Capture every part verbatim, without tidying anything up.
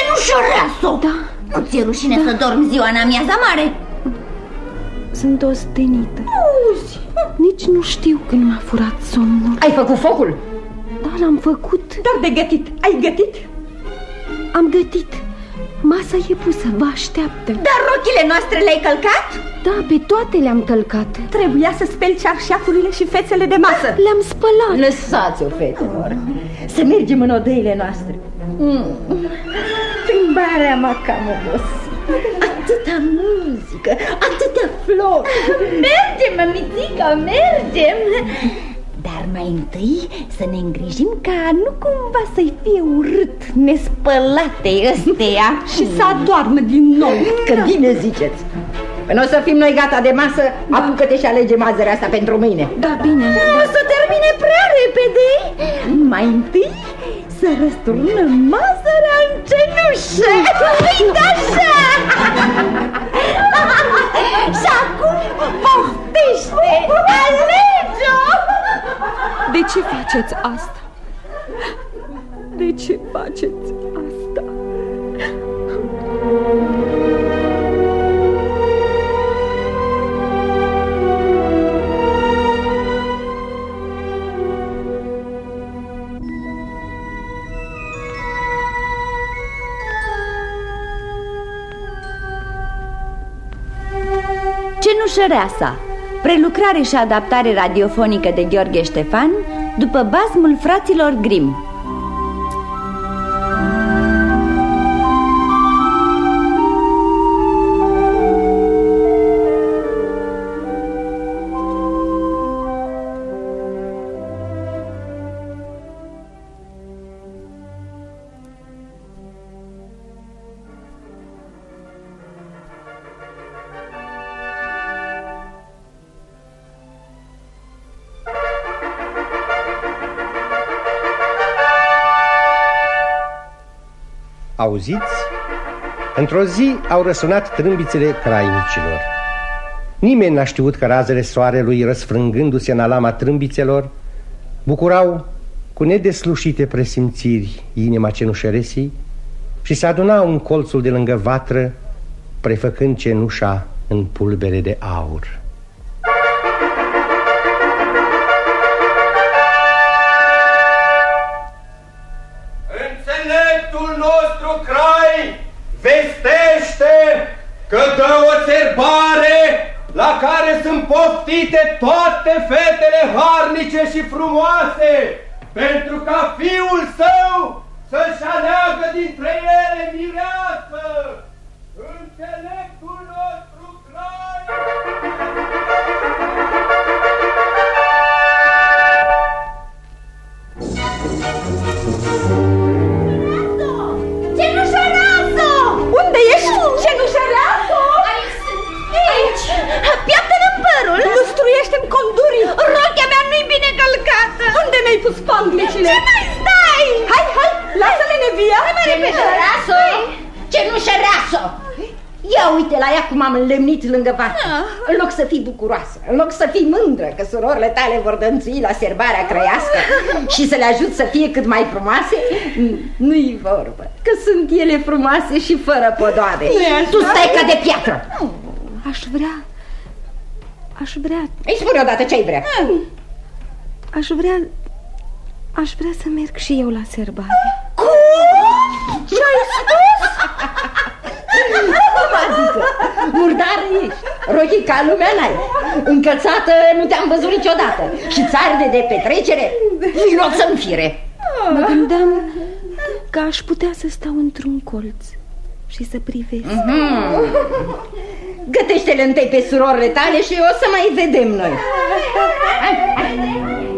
Cenușăreasă! Da. Nu ți-e rușine da. să dormi ziua în amiaza mare? Sunt ostenită. Auzi. Nici nu știu când m-a furat somnul. Ai făcut focul? Da, l-am făcut. Dar de gătit, ai gătit? Am gătit. Masa e pusă, vă așteaptă. Dar rochile noastre le-ai călcat? Da, pe toate le-am călcat. Trebuia să speli cearșafurile și fețele de masă. Le-am spălat. Lăsați-o, fetelor. Să mergem în odăile noastre. mm. Plimbarea m-a cam obosit. Atâta muzică, atâtea flori. Mergem, mămițica, mergem. Dar mai întâi să ne îngrijim ca nu cumva să-i fie urât nespălate ăstea și să adoarmă din nou. Că bine ziceți. Până o să fim noi gata de masă, da. Apucă-te și alege mazărea asta pentru mâine. Da, bine. O să termine prea repede. Mai întâi să răsturnăm mazărea în cenușă. Uite așa. Și acum poftește, alege-o. De ce faceți asta? De ce faceți asta? Cenușăreasa, prelucrare și adaptare radiofonică de Gheorghe Ștefan, după basmul fraților Grimm. Auziți? Într-o zi au răsunat trâmbițele crainicilor. Nimeni n-a știut că razele soarelui, răsfrângându-se în alama trâmbițelor, bucurau cu nedeslușite presimțiri inima cenușăresii și se adunau în colțul de lângă vatră, prefăcând cenușa în pulbere de aur. Vestește că dă o serbare la care sunt poftite toate fetele harnice și frumoase, pentru ca fiul său să-și aleagă dintre ele mireasă. Înțeleptul nostru Crai! Unde ești, cenușăreasă? Aici sunt, aici. Piaptă-ne părul. Lustruiește-mi condurii. Rochea mea nu-i bine călcată. Unde mi-ai pus panglicile? Ce mai stai? Hai, hai, lasă-le nevia. Cenușăreasă, cenușăreasă. Ia uite la ea cum am înlemnit lângă vatră. În loc să fii bucuroasă, în loc să fii mândră că surorile tale vor dănțui la serbarea crăiască și să le ajut să fie cât mai frumoase, nu-i vorbă, că sunt ele frumoase și fără podoabe. Tu stai ca de piatră. Aș vrea... Aș vrea... Îi spune odată ce-ai vrea. Aș vrea... Aș vrea să merg și eu la serbare. Cum? Ce-ai spus? Adică, murdară ești, rochii ca lumea n-ai, încălțată nu te-am văzut niciodată și țarde de petrecere, vinot să-mi fire. Mă gândeam că aș putea să stau într-un colț și să privesc. mm-hmm. Gătește-le întâi pe surorile tale și o să mai vedem noi. Hai, hai.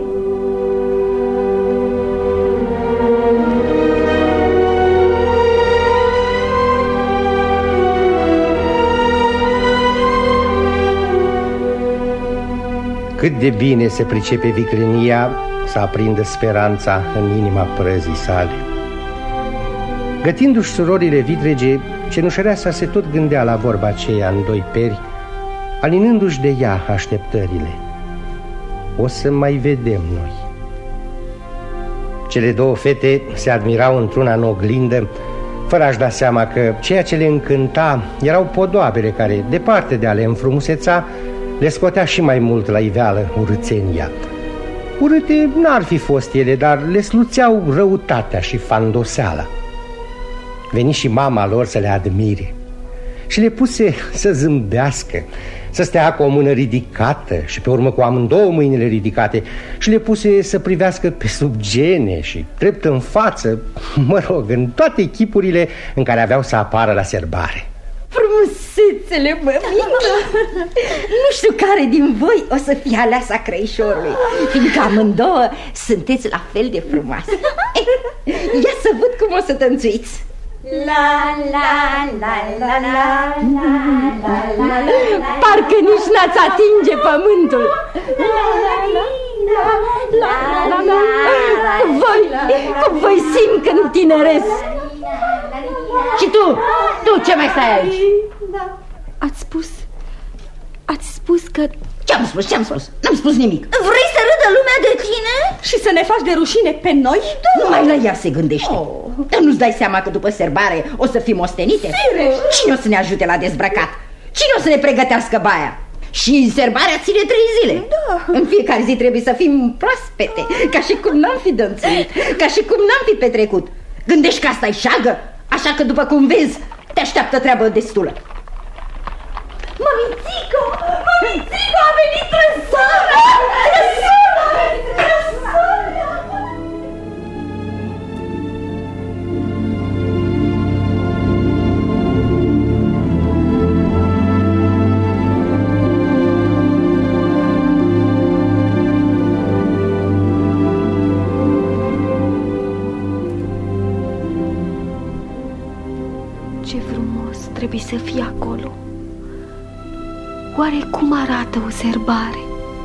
Cât de bine se pricepe viclenia să aprindă speranța în inima prăzii sale. Gătindu-și surorile vitrege, cenușăreasa se tot gândea la vorba aceea în doi peri, alinându-și de ea așteptările. O să mai vedem noi. Cele două fete se admirau într-una în oglindă, fără a-și da seama că ceea ce le încânta erau podoabele care, departe de a le înfrumuseța, le scotea și mai mult la iveală urâțenia. Urâte n-ar fi fost ele, dar le sluțeau răutatea și fandoseala. Veni și mama lor să le admire și le puse să zâmbească, să stea cu o mână ridicată și pe urmă cu amândouă mâinile ridicate, și le puse să privească pe sub gene și drept în față, mă rog, în toate chipurile în care aveau să apară la serbare. Frumusețele, mămică! Nu știu care din voi o să fie aleasa crăișorului, fiindcă amândouă sunteți la fel de frumoase. Ia să văd cum o să tănțuiți. La la la la la la la la. Parcă nici n-ați atinge pământul. Voi, voi simt când tineresc. Și tu, tu ce mai stai aici? Ați spus, ați spus că... Ce-am spus, ce-am spus? N-am spus nimic. Vrei să râdă lumea de tine? Și să ne faci de rușine pe noi? Numai la ea se gândește. oh. Dar nu-ți dai seama că după serbare o să fim ostenite? Firești. Cine o să ne ajute la dezbrăcat? Cine o să ne pregătească baia? Și serbarea ține trei zile. Da. În fiecare zi trebuie să fim proaspete, ca și cum n-am fi dănțuit, ca și cum n-am fi petrecut. Gândești că asta-i șagă? Așa că, după cum vezi, te așteaptă treabă destulă. Mămițico! Mămițico, a venit trăsura! Trăsura! Trăsura! Ce frumos trebuie să fie acolo. Oare cum arată o serbare?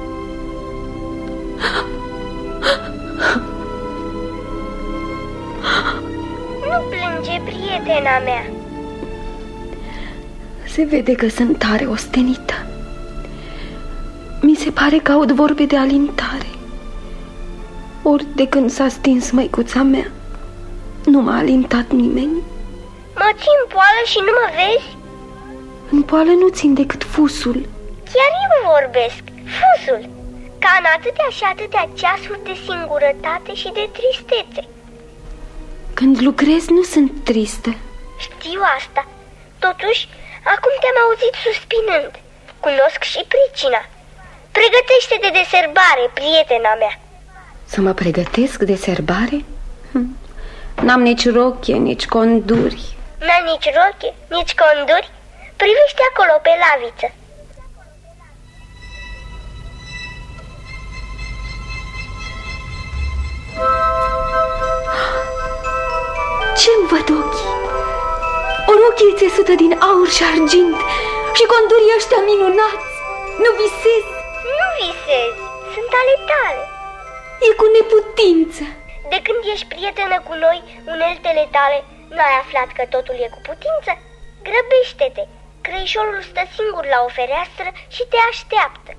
Nu plânge, prietena mea. Se vede că sunt tare ostenită. Mi se pare că aud vorbe de alintare. Ori de când s-a stins măicuța mea, nu m-a alintat nimeni. Mă țin poală și nu mă vezi? În poală nu țin decât fusul. Chiar eu vorbesc, fusul, ca în atâtea și atâtea ceasuri de singurătate și de tristețe. Când lucrez nu sunt tristă. Știu asta. Totuși, acum te-am auzit suspinând. Cunosc și pricina. Pregătește-te de serbare, prietena mea. Să mă pregătesc de serbare? Hm. N-am nici rochie, nici conduri. N-ai nici rochie, nici conduri? Privește acolo pe laviță. Ce-mi văd ochii? O rochie țesută din aur și argint și condurii ăștia minunați. Nu visez? Nu visezi, sunt ale tale. E cu neputință. De când ești prietenă cu noi, uneltele tale, n-ai aflat că totul e cu putință? Grăbește-te, crăișorul stă singur la o fereastră și te așteaptă.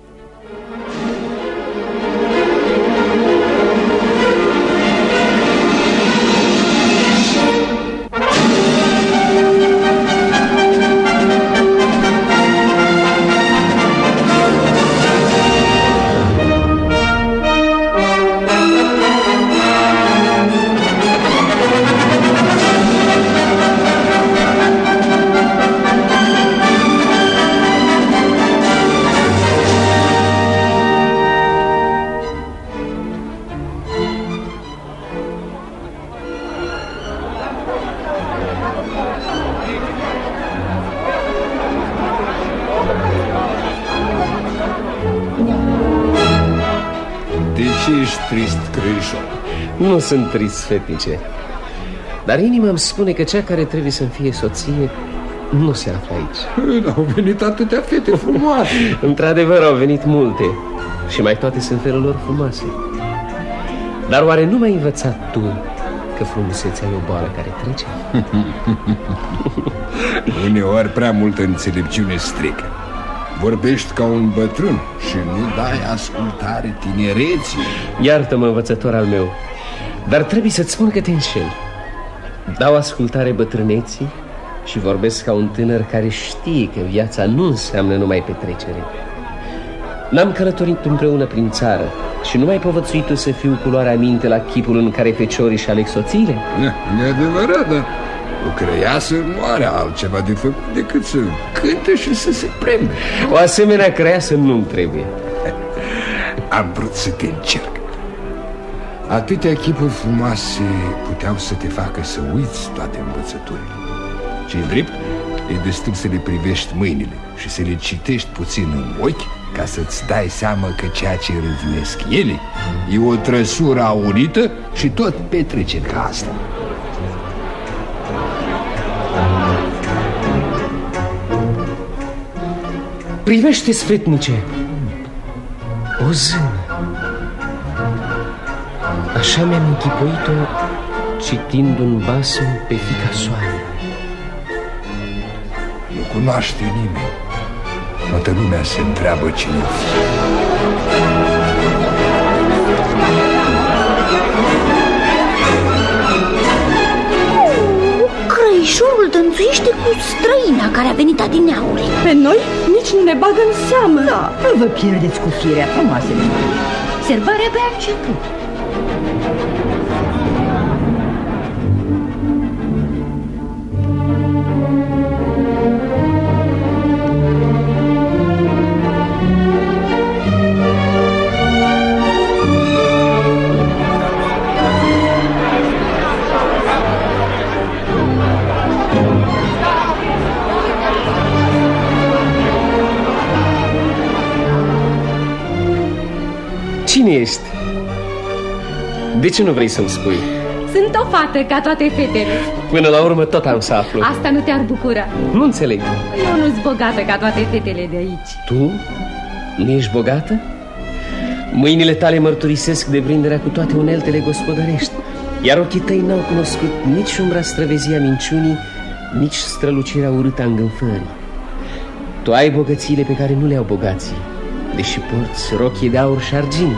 Trist, crăișor. Nu sunt trist, fetice, dar inima îmi spune că cea care trebuie să-mi fie soție nu se află aici. Au venit atâtea fete frumoase. Într-adevăr au venit multe și mai toate sunt felul lor frumoase. Dar oare nu m-ai învățat tu că frumusețea e o boală care trece? Uneori prea multă înțelepciune strică. Vorbești ca un bătrân și nu dai ascultare tinereții. Iartă-mă, învățător al meu, dar trebuie să-ți spun că te înșeli. Dau ascultare bătrâneții și vorbesc ca un tânăr care știe că viața nu înseamnă numai petrecere. N-am călătorit împreună prin țară și nu mai povățuit să fiu culoarea minte la chipul în care feciorii și aleg soțiile? E adevărat, dar o creiasă nu are altceva de făcut decât să cânte și să se preme. O asemenea creiasă nu-mi trebuie. Am vrut să te încerc. Atâtea chipuri frumoase puteau să te facă să uiți toate învățăturile. Ce-i drept, e destul să le privești mâinile și să le citești puțin în ochi, ca să-ți dai seama că ceea ce râvnesc ele e o trăsură aurită și tot petreceri ca asta. Privește, sfetnice, o zână. Așa mi-am închipuit-o citind un basm pe fiica soare. Nu cunoaște nimeni. Toată lumea se întreabă cine o fi. Crăișorul dănțuiește cu străina care a venit adineauri. Pe noi nici nu ne bagă în seamă. Da, nu vă pierdeți cu firea frumoasele. Serbarea pe-a început. Cine ești? De ce nu vrei să-mi spui? Sunt o fată ca toate fetele. Până la urmă tot am să aflu. Asta nu te-ar bucura? Nu înțeleg. Eu nu-s bogată ca toate fetele de aici. Tu? Nu ești bogată? Mâinile tale mărturisesc deprinderea cu toate uneltele gospodărești, iar ochii tăi n-au cunoscut nici umbra străvezia minciunii, nici strălucirea urâtă a îngânfării. Tu ai bogățiile pe care nu le au bogații, deși porți rochii de aur și argint.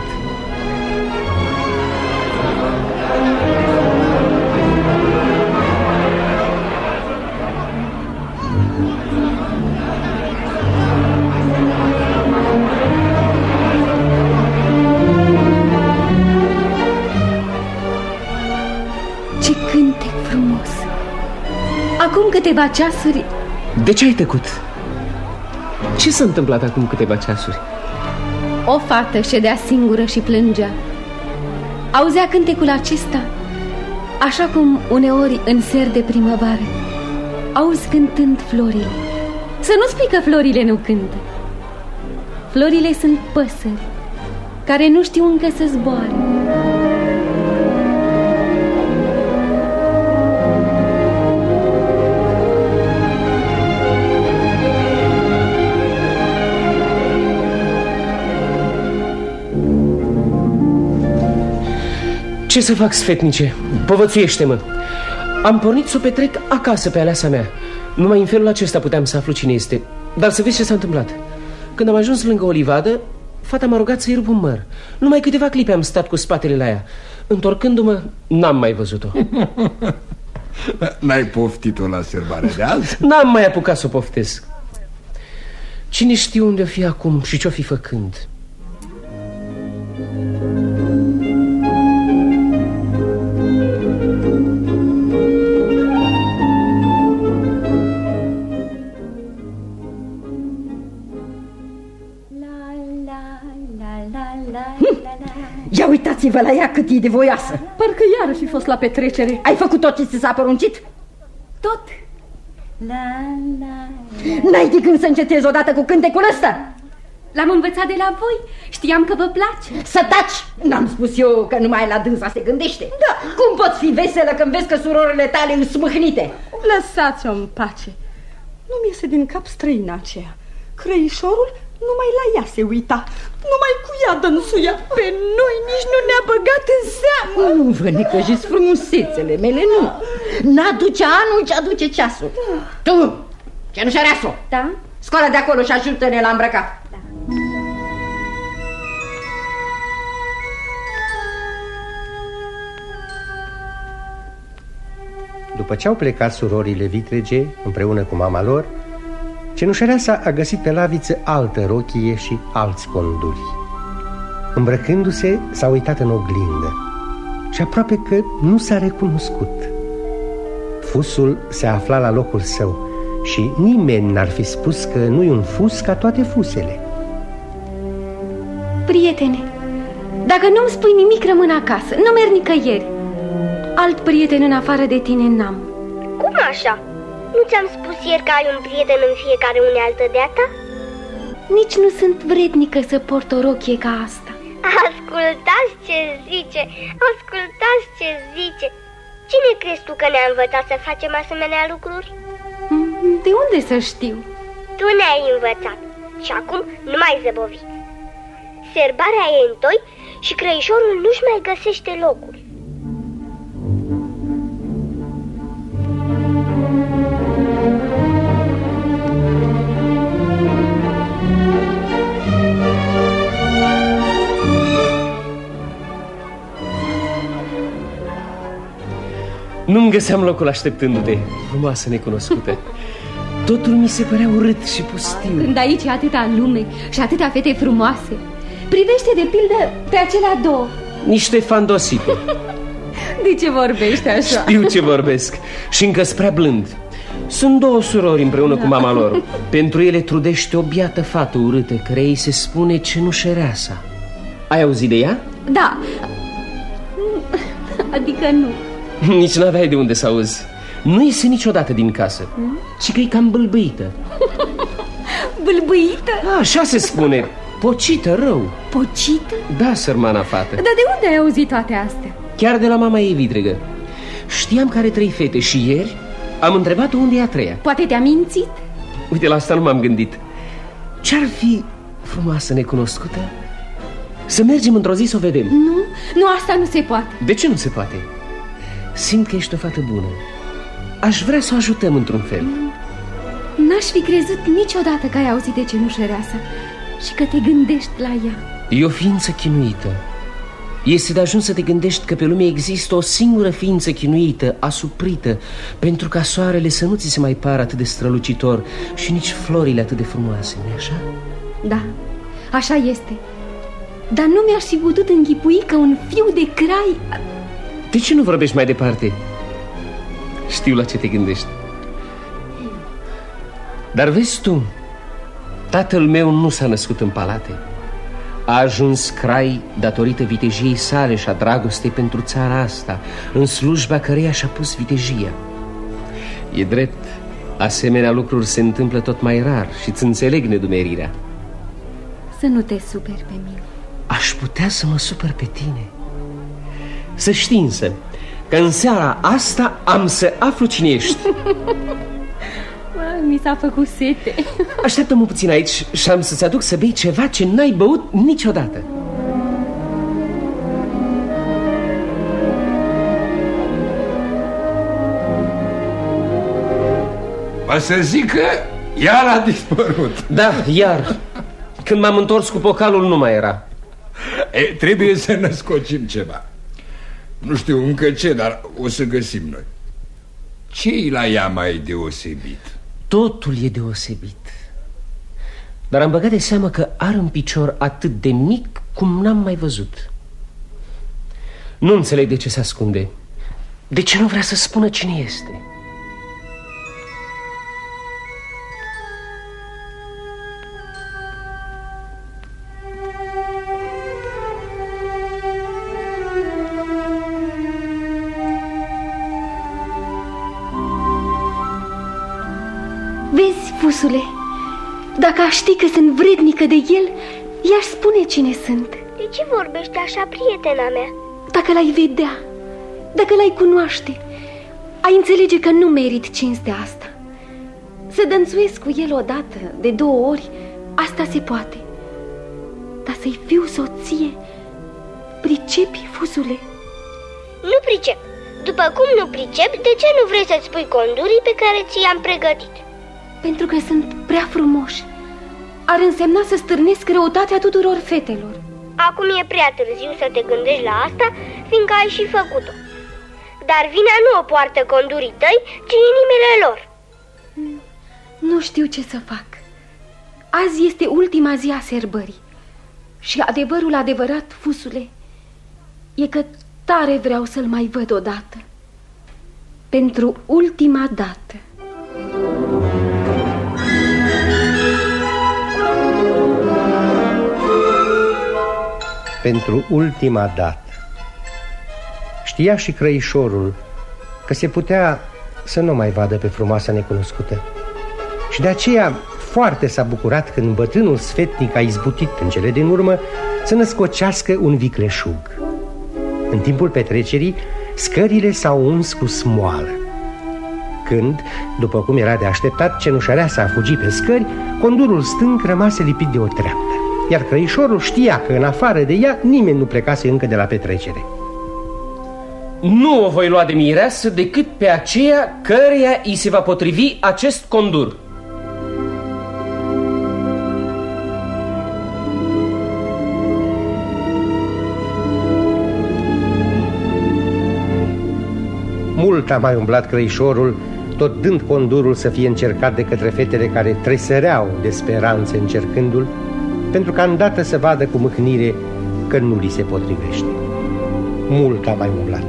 Ce cântec frumos! Acum câteva ceasuri... De ce ai tăcut? Ce s-a întâmplat acum câteva ceasuri? O fată ședea singură și plângea. Auzea cântecul acesta, așa cum uneori în ser de primăvară auzi cântând florile. Să nu spui că florile nu cântă. Florile sunt păsări care nu știu încă să zboare. Ce să fac, sfetnice? Povățuiește-mă. Am pornit să o petrec acasă pe aleasa mea. Numai în felul acesta puteam să aflu cine este. Dar să vezi ce s-a întâmplat. Când am ajuns lângă o livadă, fata m-a rugat să-i rup un măr. Numai câteva clipe am stat cu spatele la ea. Întorcându-mă, n-am mai văzut-o. N-ai poftit-o la serbarea de azi? N-am mai apucat să o poftesc. Cine știe unde o fi acum și ce-o fi făcând? Ia uitați-vă la ea cât e de voioasă. Parcă iară fi fost la petrecere. Ai făcut tot ce ți s-a poruncit? Tot. N-ai de gând să încetezi odată cu cântecul ăsta? L-am învățat de la voi. Știam că vă place. Să taci! N-am spus eu că numai la dânsa se gândește. Da. Cum poți fi veselă când vezi că surorile tale îs smâhnite? Lăsați-o în pace. Nu-mi iese din cap străina aceea. Crăișorul numai la ea se uita. Numai cu ea dănsuia. Pe noi nici nu ne-a băgat în seamă. Nu vă necăjiți frumusețele mele, nu. N-aduce anul ce aduce ceasul. Da. Tu, cenușăreasu, da? Scoală de acolo și ajută-ne la îmbrăcat. Da. După ce au plecat surorile vitrege împreună cu mama lor, cenușăreasa a găsit pe laviță altă rochie și alți conduri. Îmbrăcându-se, s-a uitat în oglindă și aproape că nu s-a recunoscut. Fusul se afla la locul său și nimeni n-ar fi spus că nu-i un fus ca toate fusele. Prietene, dacă nu-mi spui nimic, rămân acasă, nu merg nicăieri. Alt prieten în afară de tine n-am. Cum așa? Nu ți-am spus ieri că ai un prieten în fiecare unealtă de-a ta? Nici nu sunt vrednică să port o rochie ca asta. Ascultați ce zice, ascultați ce zice. Cine crezi tu că ne-a învățat să facem asemenea lucruri? De unde să știu? Tu ne-ai învățat și acum nu mai zăbovi. Serbarea e întoi și crăișorul nu-și mai găsește locul. Nu-mi găseam locul așteptându-te, frumoasă necunoscută. Totul mi se părea urât și pustiu. Când aici e atâta lume și atâtea fete frumoase. Privește de pildă pe acelea două. Niște fandosite. De ce vorbești așa? Știu ce vorbesc și încă-s prea blând. Sunt două surori împreună da. cu mama lor. Pentru ele trudește o biată fată urâtă, care ei se spune cenușăreasa. Ai auzit de ea? Da. Adică nu. Nici n-aveai de unde să auzi. Nu iese niciodată din casă, hmm? ci că e cam bâlbâită. Bâlbâită? A, așa se spune. Pocită rău. Pocită? Da, sărmana fată. Dar de unde ai auzit toate astea? Chiar de la mama ei vitregă. Știam că are trei fete și ieri am întrebat-o unde e a treia. Poate te-a mințit? Uite, la asta nu m-am gândit. Ce-ar fi, frumoasă necunoscută, să mergem într-o zi să o vedem? Nu, nu, asta nu se poate. De ce nu se poate? Simt că ești o fată bună. Aș vrea să o ajutăm într-un fel. N-aș fi crezut niciodată că ai auzit de cenușăreasa și că te gândești la ea. E o ființă chinuită. Este de ajuns să te gândești că pe lume există o singură ființă chinuită, asuprită, pentru ca soarele să nu ți se mai pară atât de strălucitor și nici florile atât de frumoase, nu-i așa? Da, așa este. Dar nu mi-aș fi putut închipui că un fiu de crai... De ce nu vorbești mai departe? Știu la ce te gândești. Dar vezi tu, tatăl meu nu s-a născut în palate. A ajuns crai datorită vitejiei sale și a dragostei pentru țara asta, în slujba căreia și-a pus vitejia. E drept, asemenea lucruri se întâmplă tot mai rar și îți înțeleg nedumerirea. Să nu te superi pe mine. Aș putea să mă supăr pe tine. Să știi însă că în seara asta am să aflu cine ești. Mi s-a făcut sete. Așteaptă-mă puțin aici și am să-ți aduc să bei ceva ce n-ai băut niciodată. O să zic că iar a dispărut. Da, iar. Când m-am întors cu pocalul nu mai era. E, trebuie să născocim ceva. Nu știu încă ce, dar o să găsim noi. Ce-i la ea mai deosebit? Totul e deosebit. Dar am băgat de seamă că are un picior atât de mic cum n-am mai văzut. Nu înțeleg de ce se ascunde. De ce nu vrea să spună cine este? Vezi, fusule, dacă aș ști că sunt vrednică de el, i-aș spune cine sunt. De ce vorbești așa, prietena mea? Dacă l-ai vedea, dacă l-ai cunoaște, ai înțelege că nu merit cinstea asta. Să dănțuiesc cu el odată, de două ori, asta se poate. Dar să-i fiu soție, pricepi, fusule? Nu pricep. După cum nu pricep, de ce nu vrei să-ți pui condurii pe care ți i-am pregătit? Pentru că sunt prea frumoși. Ar însemna să stârnesc răutatea tuturor fetelor. Acum e prea târziu să te gândești la asta, fiindcă ai și făcut-o. Dar vina nu o poartă condurii tăi, ci inimile lor. Nu știu ce să fac. Azi este ultima zi a sărbării. Și adevărul adevărat, Fusule, e că tare vreau să-l mai văd odată. Pentru ultima dată. Pentru ultima dată. Știa și Crăișorul că se putea să nu mai vadă pe frumoasa necunoscută. Și de aceea foarte s-a bucurat când bătrânul sfetnic a izbutit în cele din urmă să născocească un vicleșug. În timpul petrecerii, scările s-au uns cu smoală. Când, după cum era de așteptat, cenușăreasa a fugit pe scări, condurul stâng rămase lipit de o treaptă. Iar Crăișorul știa că în afară de ea nimeni nu plecase încă de la petrecere. Nu o voi lua de mireasă decât pe aceea căreia îi se va potrivi acest condur. Mult a mai umblat Crăișorul, tot dând condurul să fie încercat de către fetele care tresăreau de speranțe încercându-l, pentru ca îndată să vadă cu mâhnire că nu li se potrivește. Mult a mai umblat.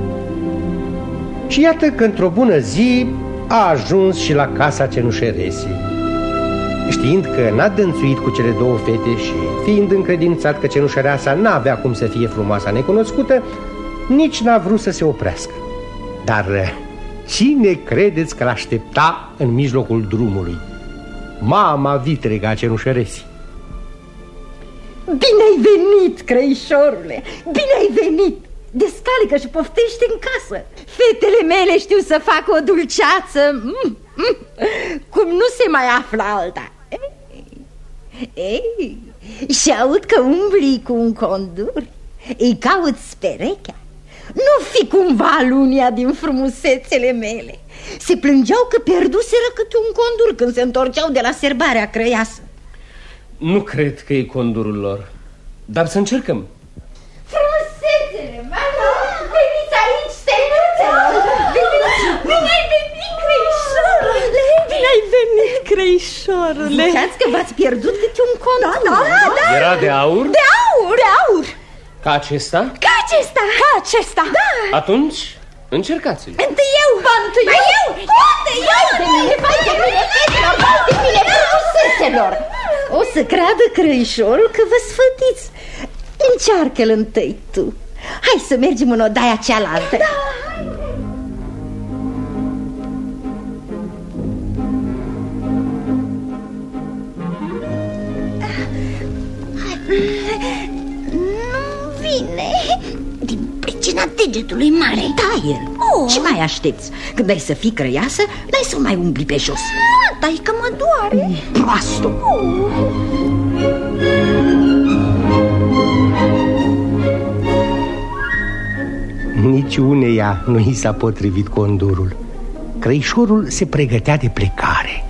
Și iată că într-o bună zi a ajuns și la casa cenușeresei. Știind că n-a dănțuit cu cele două fete și fiind încredințat că cenușăreasa n-avea cum să fie frumoasa necunoscută, nici n-a vrut să se oprească. Dar cine credeți că l-aștepta în mijlocul drumului? Mama vitrega a cenușăresii. Bine ai venit, Crăișorule! Bine ai venit! Descalică și poftește în casă. Fetele mele știu să facă o dulceață mm, mm, cum nu se mai află alta. Ei, ei, și aud că umbli cu un condur. Îi cauți perechea. Nu fi cumva alunia din frumusețele mele. Se plângeau că pierduseră câte un condur când se întorceau de la serbarea crăiasă. Nu cred că e condurul lor, dar să încercăm. Frumusețele, mama, veniți aici, steluțelor. Bine ai venit, Crăișorule. Bine ai venit, Crăișorule. Ziceați că v-ați pierdut câte un condur. Da, da, da. Era de aur? De aur, de aur. Ca acesta? Ca acesta. Ca acesta. Da. Atunci, încercați-l. Întâi eu. Întâi eu. eu. Unde eu? De mine, vai de mine, fetelor, vai de mine, frumusețelor. O să creadă Crăișorul că vă sfătiți. Încearcă-l întâi tu. Hai să mergem în odaia cealaltă. Da. Nu vine. Din pricina degetului mare. Da, el. Oh. Ce mai aștepți? Când ai să fii crăiasă, n-ai să mai umbli pe jos. Nu, dai că mă doare. Proastă. Oh. Nici uneia nu i s-a potrivit condurul. Crăișorul se pregătea de plecare.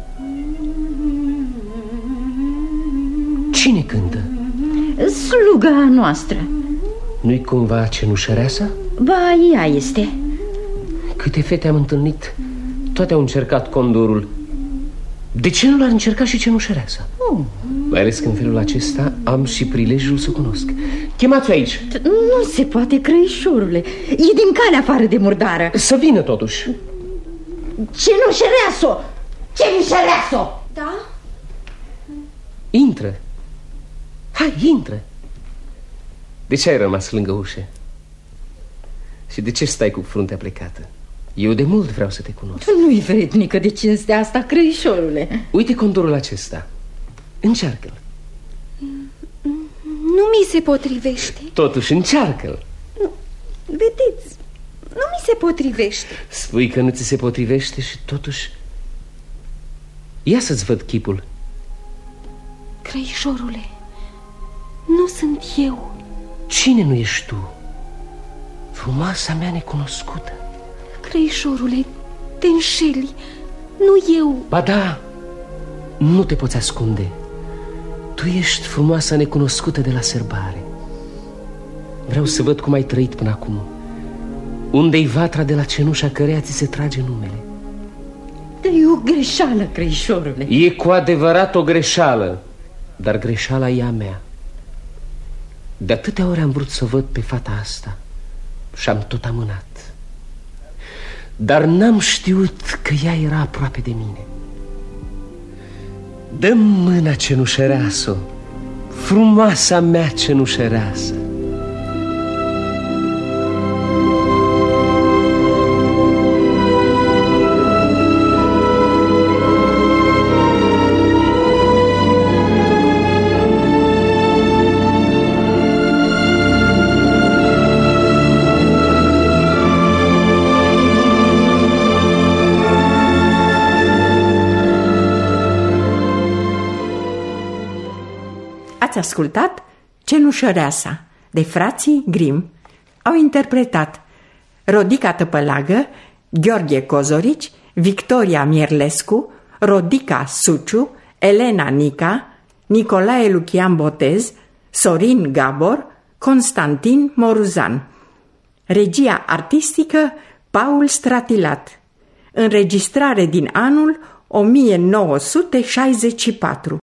Cine cântă? Sluga noastră. Nu-i cumva cenușăreasa? Ba, ea este. Câte fete am întâlnit, toate au încercat condurul. De ce nu l-ar încerca și cenușăreasa? Oh. Mai ales că în felul acesta am și prilejul să cunosc. Chemați-o aici. Nu se poate, Crăișorule. E din calea afară de murdară. Să vină totuși. Cenușăreasă! Cenușăreasă! Da? Intră. Hai, intră. De ce ai rămas lângă ușă? Și de ce stai cu fruntea plecată? Eu de mult vreau să te cunosc. Tu nu-i vrednică de cinstea asta, Crăișorule. Uite condurul acesta. Încearcă-l. Nu mi se potrivește. Totuși încearcă-l. Vedeți, nu mi se potrivește. Spui că nu ți se potrivește și totuși... Ia să-ți văd chipul. Crăișorule, nu sunt eu. Cine nu ești tu? Frumoasa mea necunoscută. Crăișorule, te înșeli. Nu eu. Ba da, nu te poți ascunde. Tu ești frumoasa necunoscută de la sărbare. Vreau să văd cum ai trăit până acum. Unde-i vatra de la cenușa căreia ți se trage numele? E o greșeală, Crăișorule. E cu adevărat o greșeală, dar greșeala e a mea. De atâtea ori am vrut să văd pe fata asta și am tot amânat, dar n-am știut că ea era aproape de mine. Dă-mi mâna, cenușăreasă, frumoasa mea cenușăreasă. Ați ascultat Cenușăreasa de frații Grimm. Au interpretat Rodica Tăpălagă, Gheorghe Cozorici, Victoria Mierlescu, Rodica Suciu, Elena Nica, Nicolae Lucian Botez, Sorin Gabor, Constantin Moruzan. Regia artistică Paul Stratilat. Înregistrare din anul o mie nouă sute șaizeci și patru.